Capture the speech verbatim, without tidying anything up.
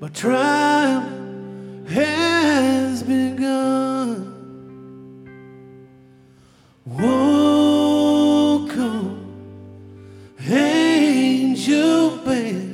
My triumph has begun. Whoa, come, angel baby.